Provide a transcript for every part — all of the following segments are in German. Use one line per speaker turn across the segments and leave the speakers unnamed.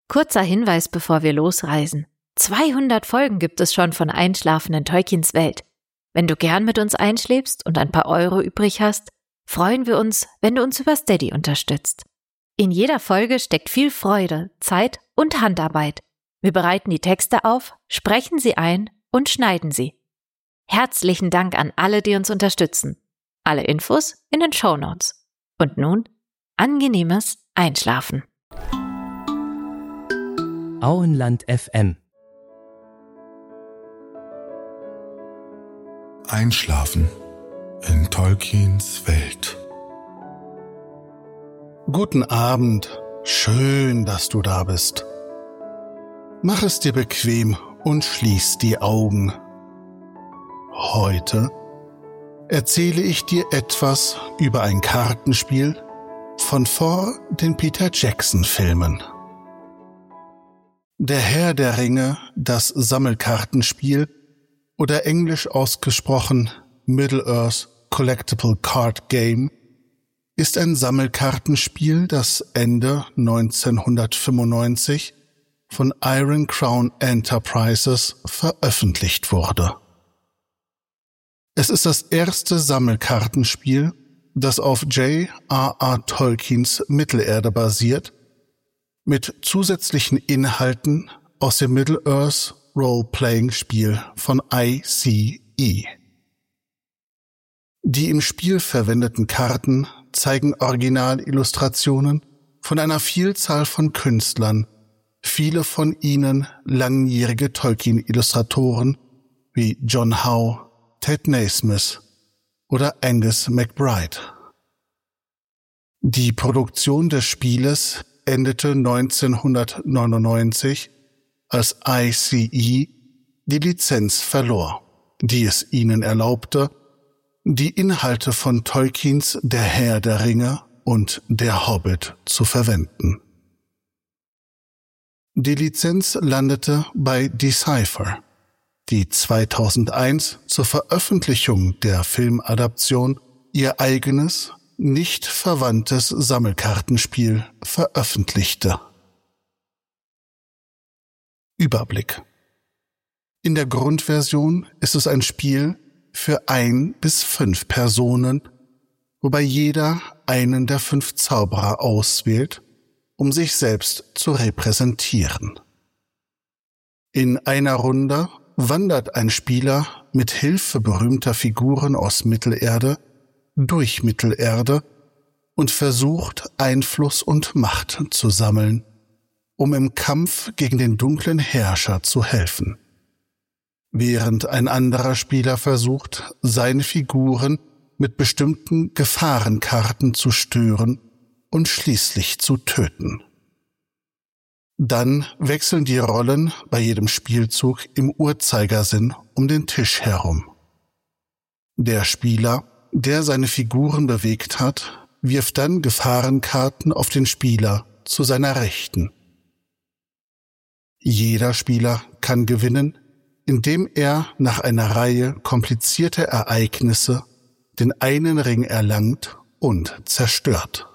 Kurzer Hinweis, bevor wir losreisen. 200 Folgen gibt es schon von Einschlafen in Tolkiens Welt. Wenn du gern mit uns einschläfst und ein paar Euro übrig hast, freuen wir uns, wenn du uns über Steady unterstützt. In jeder Folge steckt viel Freude, Zeit und Handarbeit. Wir bereiten die Texte auf, sprechen sie ein und schneiden sie. Herzlichen Dank an alle, die uns unterstützen. Alle Infos in den Shownotes. Und nun, angenehmes Einschlafen.
Auenland FM.
Einschlafen in Tolkiens Welt.
Guten Abend, schön, dass du da bist. Mach es dir bequem und schließ die Augen. Heute erzähle ich dir etwas über ein Kartenspiel von vor den Peter Jackson-Filmen. Der Herr der Ringe, das Sammelkartenspiel oder englisch ausgesprochen Middle-earth Collectible Card Game, ist ein Sammelkartenspiel, das Ende 1995 von Iron Crown Enterprises veröffentlicht wurde. Es ist das erste Sammelkartenspiel, das auf J.R.R. Tolkiens Mittelerde basiert, mit zusätzlichen Inhalten aus dem Middle-earth Role-Playing-Spiel von ICE. Die im Spiel verwendeten Karten zeigen Originalillustrationen von einer Vielzahl von Künstlern, viele von ihnen langjährige Tolkien-Illustratoren wie John Howe, Ted Naismith oder Angus MacBride. Die Produktion des Spieles endete 1999, als ICE die Lizenz verlor, die es ihnen erlaubte, die Inhalte von Tolkiens Der Herr der Ringe und Der Hobbit zu verwenden. Die Lizenz landete bei Decipher, die 2001 zur Veröffentlichung der Filmadaption ihr eigenes, nicht verwandtes Sammelkartenspiel veröffentlichte. Überblick. In der Grundversion ist es ein Spiel für 1 bis 5 Personen, wobei jeder einen der 5 Zauberer auswählt, um sich selbst zu repräsentieren. In einer Runde wandert ein Spieler mit Hilfe berühmter Figuren aus Mittelerde durch Mittelerde und versucht, Einfluss und Macht zu sammeln, um im Kampf gegen den dunklen Herrscher zu helfen. Während ein anderer Spieler versucht, seine Figuren mit bestimmten Gefahrenkarten zu stören und schließlich zu töten. Dann wechseln die Rollen bei jedem Spielzug im Uhrzeigersinn um den Tisch herum. Der Spieler, der seine Figuren bewegt hat, wirft dann Gefahrenkarten auf den Spieler zu seiner Rechten. Jeder Spieler kann gewinnen, indem er nach einer Reihe komplizierter Ereignisse den einen Ring erlangt und zerstört.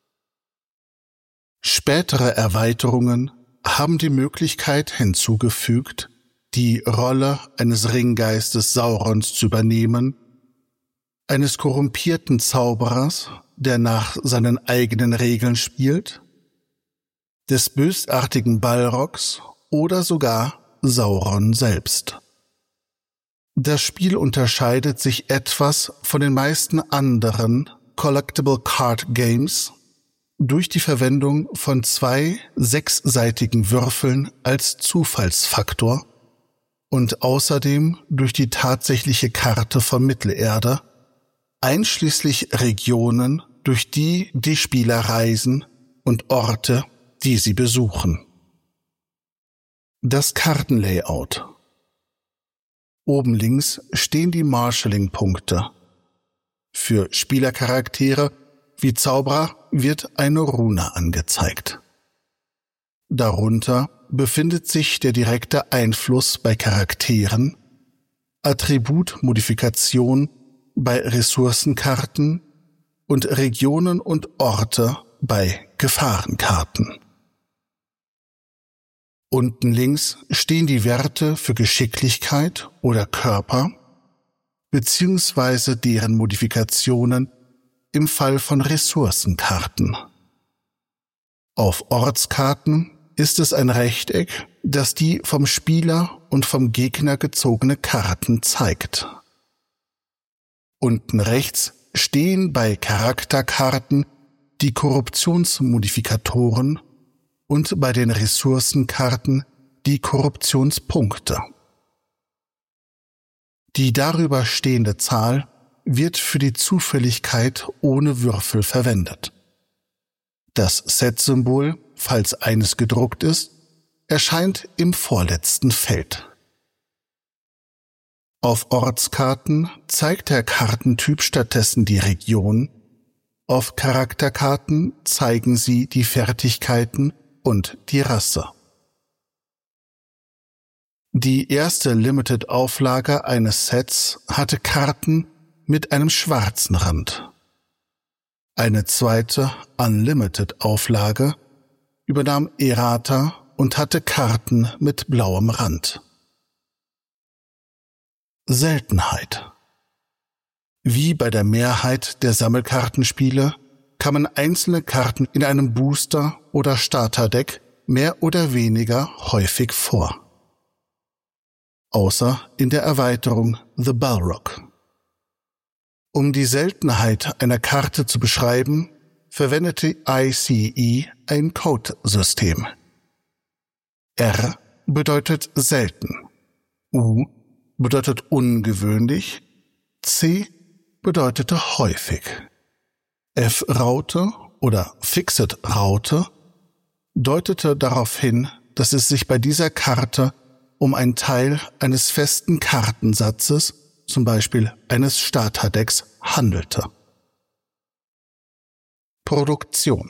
Spätere Erweiterungen haben die Möglichkeit hinzugefügt, die Rolle eines Ringgeistes Saurons zu übernehmen, eines korrumpierten Zauberers, der nach seinen eigenen Regeln spielt, des bösartigen Balrogs oder sogar Sauron selbst. Das Spiel unterscheidet sich etwas von den meisten anderen Collectible Card Games durch die Verwendung von 2 sechsseitigen Würfeln als Zufallsfaktor und außerdem durch die tatsächliche Karte von Mittelerde, einschließlich Regionen, durch die die Spieler reisen und Orte, die sie besuchen. Das Kartenlayout. Oben links stehen die Marshalling-Punkte. Für Spielercharaktere wie Zauberer wird eine Rune angezeigt. Darunter befindet sich der direkte Einfluss bei Charakteren, Attributmodifikation bei Ressourcenkarten und Regionen und Orte bei Gefahrenkarten. Unten links stehen die Werte für Geschicklichkeit oder Körper beziehungsweise deren Modifikationen im Fall von Ressourcenkarten. Auf Ortskarten ist es ein Rechteck, das die vom Spieler und vom Gegner gezogene Karten zeigt. Unten rechts stehen bei Charakterkarten die Korruptionsmodifikatoren und bei den Ressourcenkarten die Korruptionspunkte. Die darüber stehende Zahl wird für die Zufälligkeit ohne Würfel verwendet. Das Set-Symbol, falls eines gedruckt ist, erscheint im vorletzten Feld. Auf Ortskarten zeigt der Kartentyp stattdessen die Region, auf Charakterkarten zeigen sie die Fertigkeiten und die Rasse. Die erste Limited-Auflage eines Sets hatte Karten mit einem schwarzen Rand. Eine zweite Unlimited-Auflage übernahm Errata und hatte Karten mit blauem Rand. Seltenheit. Wie bei der Mehrheit der Sammelkartenspiele kamen einzelne Karten in einem Booster- oder Starterdeck mehr oder weniger häufig vor. Außer in der Erweiterung The Balrog. Um die Seltenheit einer Karte zu beschreiben, verwendete ICE ein Codesystem. R bedeutet selten, U bedeutet ungewöhnlich, C bedeutete häufig. F-Raute oder Fixed-Raute deutete darauf hin, dass es sich bei dieser Karte um einen Teil eines festen Kartensatzes, zum Beispiel eines Starterdecks, handelte. Produktion.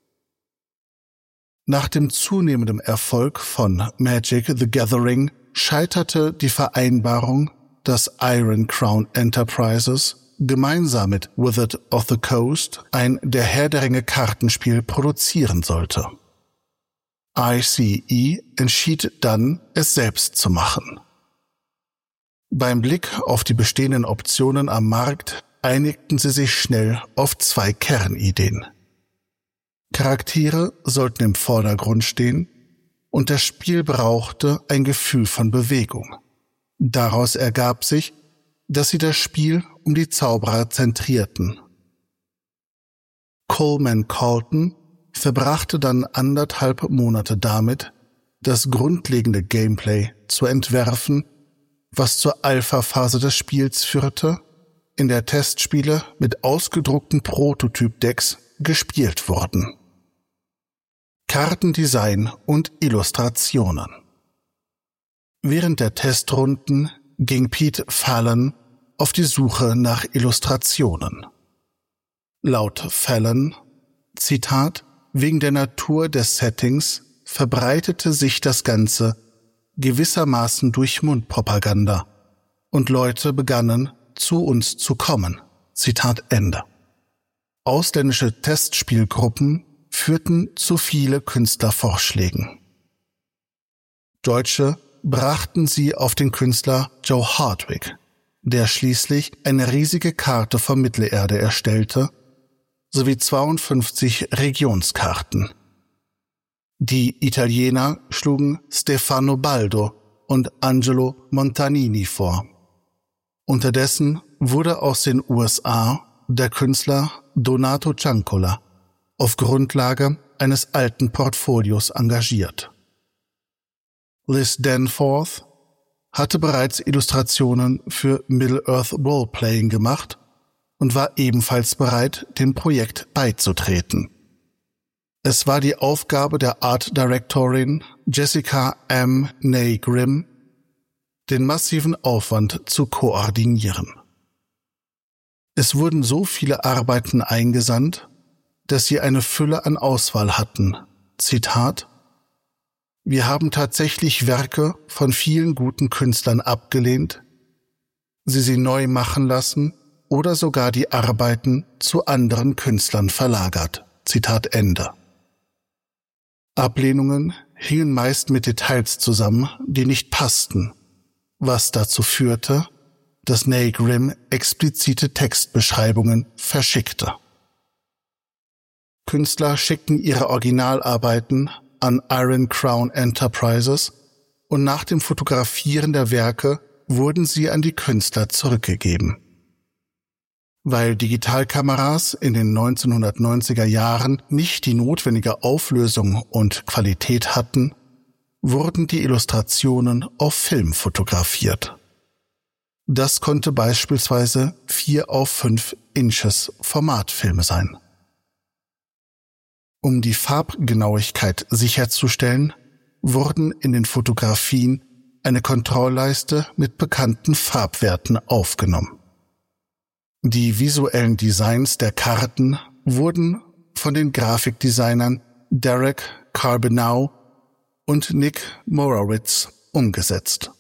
Nach dem zunehmenden Erfolg von Magic the Gathering scheiterte die Vereinbarung, dass Iron Crown Enterprises gemeinsam mit Wizard of the Coast ein Der Herr der Ringe Kartenspiel produzieren sollte. ICE entschied dann, es selbst zu machen. Beim Blick auf die bestehenden Optionen am Markt einigten sie sich schnell auf 2 Kernideen. Charaktere sollten im Vordergrund stehen und das Spiel brauchte ein Gefühl von Bewegung. Daraus ergab sich, dass sie das Spiel um die Zauberer zentrierten. Coleman Colton verbrachte dann 1,5 Monate damit, das grundlegende Gameplay zu entwerfen, was zur Alpha-Phase des Spiels führte, in der Testspiele mit ausgedruckten Prototyp-Decks gespielt wurden. Kartendesign und Illustrationen. Während der Testrunden ging Pete Fallon auf die Suche nach Illustrationen. Laut Fallon, Zitat, wegen der Natur des Settings verbreitete sich das Ganze gewissermaßen durch Mundpropaganda und Leute begannen, zu uns zu kommen. Zitat Ende. Ausländische Testspielgruppen führten zu viele Künstlervorschlägen. Deutsche brachten sie auf den Künstler Joe Hardwick, der schließlich eine riesige Karte von Mittelerde erstellte, sowie 52 Regionskarten. Die Italiener schlugen Stefano Baldo und Angelo Montanini vor. Unterdessen wurde aus den USA der Künstler Donato Ciancola auf Grundlage eines alten Portfolios engagiert. Liz Danforth hatte bereits Illustrationen für Middle-earth Roleplaying gemacht und war ebenfalls bereit, dem Projekt beizutreten. Es war die Aufgabe der Art Directorin Jessica M. Ney Grimm, den massiven Aufwand zu koordinieren. Es wurden so viele Arbeiten eingesandt, dass sie eine Fülle an Auswahl hatten. Zitat: Wir haben tatsächlich Werke von vielen guten Künstlern abgelehnt, sie neu machen lassen oder sogar die Arbeiten zu anderen Künstlern verlagert. Zitat Ende. Ablehnungen hingen meist mit Details zusammen, die nicht passten, was dazu führte, dass Neil Grimm explizite Textbeschreibungen verschickte. Künstler schickten ihre Originalarbeiten an Iron Crown Enterprises und nach dem Fotografieren der Werke wurden sie an die Künstler zurückgegeben. Weil Digitalkameras in den 1990er Jahren nicht die notwendige Auflösung und Qualität hatten, wurden die Illustrationen auf Film fotografiert. Das konnte beispielsweise 4:5 Inches Formatfilme sein. Um die Farbgenauigkeit sicherzustellen, wurden in den Fotografien eine Kontrollleiste mit bekannten Farbwerten aufgenommen. Die visuellen Designs der Karten wurden von den Grafikdesignern Derek Carbonell und Nick Morawitz umgesetzt.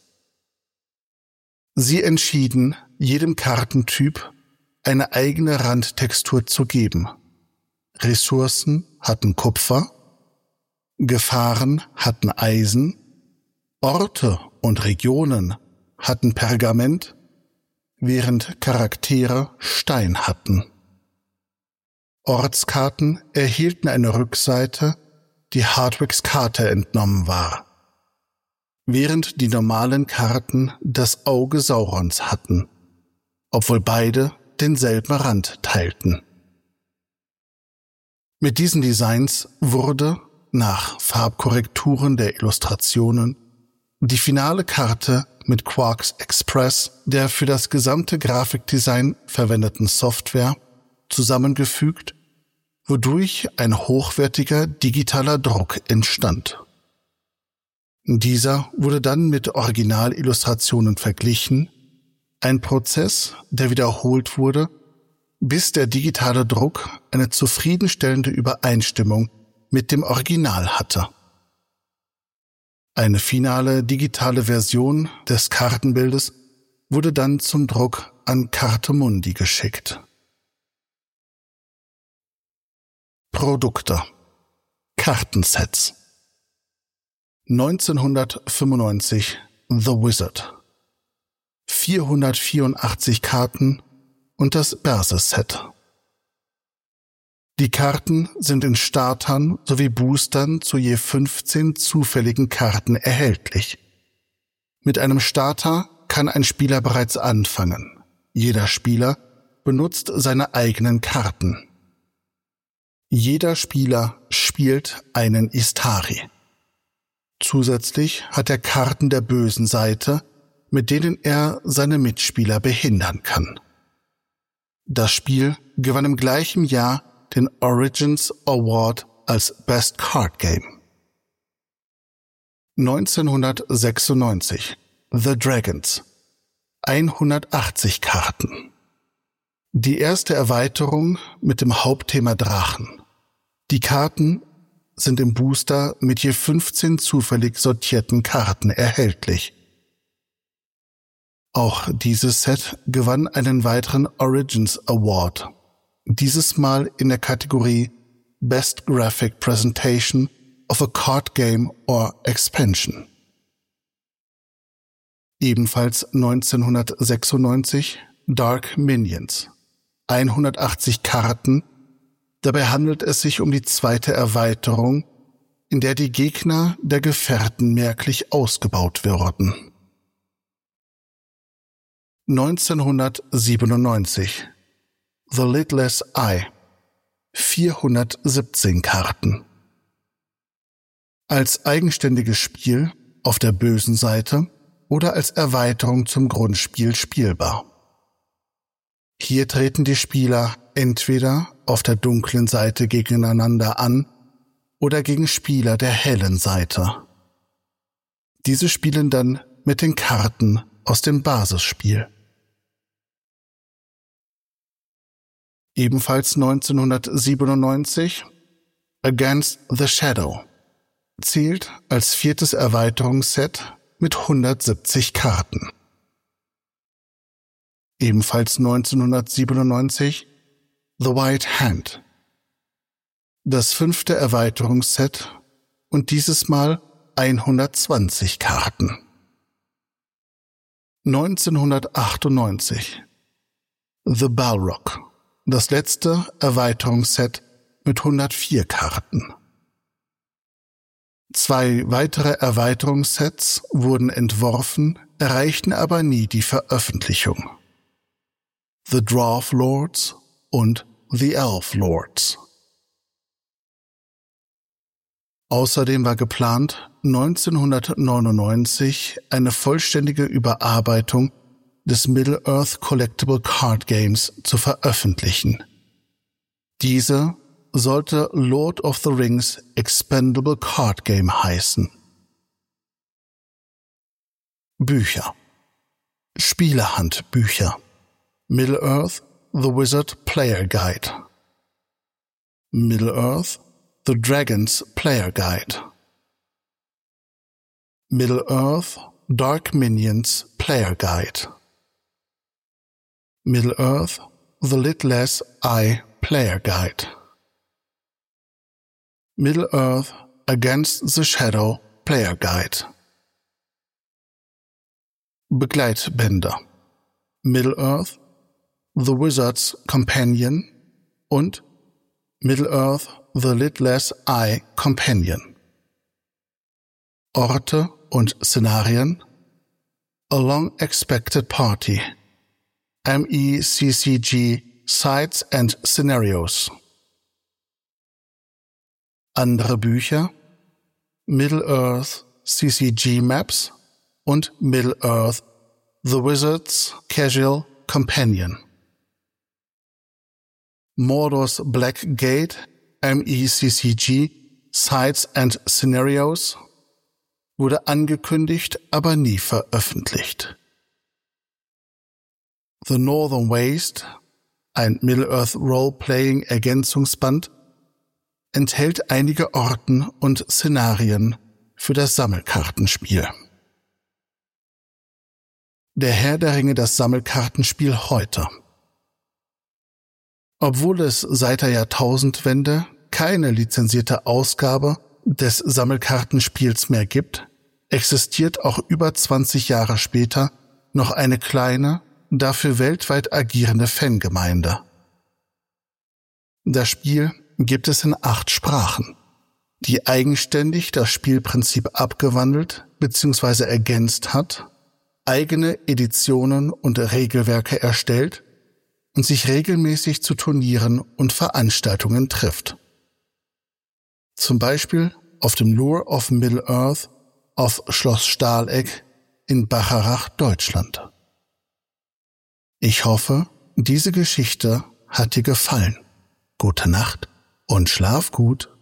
Sie entschieden, jedem Kartentyp eine eigene Randtextur zu geben. Ressourcen hatten Kupfer, Gefahren hatten Eisen, Orte und Regionen hatten Pergament, während Charaktere Stein hatten. Ortskarten erhielten eine Rückseite, die Hardwicks Karte entnommen war, während die normalen Karten das Auge Saurons hatten, obwohl beide denselben Rand teilten. Mit diesen Designs wurde, nach Farbkorrekturen der Illustrationen, die finale Karte mit Quarks Express, der für das gesamte Grafikdesign verwendeten Software, zusammengefügt, wodurch ein hochwertiger digitaler Druck entstand. Dieser wurde dann mit Originalillustrationen verglichen, ein Prozess, der wiederholt wurde, bis der digitale Druck eine zufriedenstellende Übereinstimmung mit dem Original hatte. Eine finale digitale Version des Kartenbildes wurde dann zum Druck an Cartamundi geschickt. Produkte: Kartensets. 1995 The Wizard. 484 Karten und das Berse-Set. Die Karten sind in Startern sowie Boostern zu je 15 zufälligen Karten erhältlich. Mit einem Starter kann ein Spieler bereits anfangen. Jeder Spieler benutzt seine eigenen Karten. Jeder Spieler spielt einen Istari. Zusätzlich hat er Karten der bösen Seite, mit denen er seine Mitspieler behindern kann. Das Spiel gewann im gleichen Jahr den Origins Award als Best Card Game. 1996 The Dragons. 180 Karten. Die erste Erweiterung mit dem Hauptthema Drachen. Die Karten sind im Booster mit je 15 zufällig sortierten Karten erhältlich. Auch dieses Set gewann einen weiteren Origins Award, dieses Mal in der Kategorie Best Graphic Presentation of a Card Game or Expansion. Ebenfalls 1996 Dark Minions. 180 Karten. Dabei handelt es sich um die zweite Erweiterung, in der die Gegner der Gefährten merklich ausgebaut wurden. 1997 The Lidless Eye. 417 Karten. Als eigenständiges Spiel auf der bösen Seite oder als Erweiterung zum Grundspiel spielbar. Hier treten die Spieler entweder auf der dunklen Seite gegeneinander an oder gegen Spieler der hellen Seite. Diese spielen dann mit den Karten aus dem Basisspiel. Ebenfalls 1997 Against the Shadow zählt als viertes Erweiterungsset mit 170 Karten. Ebenfalls 1997 The White Hand. Das fünfte Erweiterungsset und dieses Mal 120 Karten. 1998 The Balrog, das letzte Erweiterungsset mit 104 Karten. 2 weitere Erweiterungssets wurden entworfen, erreichten aber nie die Veröffentlichung. The Dwarf Lords und The Elf Lords. Außerdem war geplant, 1999 eine vollständige Überarbeitung des Middle-earth Collectible Card Games zu veröffentlichen. Diese sollte Lord of the Rings Expendable Card Game heißen. Bücher. Spielehandbücher. Middle-earth The Wizard Player Guide. Middle-earth The Dragons Player Guide. Middle-earth Dark Minions Player Guide. Middle-earth The Lidless Eye Player Guide. Middle-earth Against the Shadow Player Guide. Begleitbänder. Middle-earth The Wizard's Companion und Middle-earth The Lidless Eye Companion. Orte und Szenarien: A Long Expected Party, MECCG Sites and Scenarios. Andere Bücher: Middle-earth CCG Maps und Middle-earth The Wizard's Casual Companion. Mordor's Black Gate, MECCG Sites and Scenarios, wurde angekündigt, aber nie veröffentlicht. The Northern Waste, ein Middle-earth Role-Playing Ergänzungsband, enthält einige Orten und Szenarien für das Sammelkartenspiel. Der Herr der Ringe, das Sammelkartenspiel heute. Obwohl es seit der Jahrtausendwende keine lizenzierte Ausgabe des Sammelkartenspiels mehr gibt, existiert auch über 20 Jahre später noch eine kleine, dafür weltweit agierende Fangemeinde. Das Spiel gibt es in 8 Sprachen, die eigenständig das Spielprinzip abgewandelt bzw. ergänzt hat, eigene Editionen und Regelwerke erstellt und sich regelmäßig zu Turnieren und Veranstaltungen trifft. Zum Beispiel auf dem Lure of Middle-earth auf Schloss Stahleck in Bacharach, Deutschland. Ich hoffe, diese Geschichte hat dir gefallen. Gute Nacht und schlaf gut.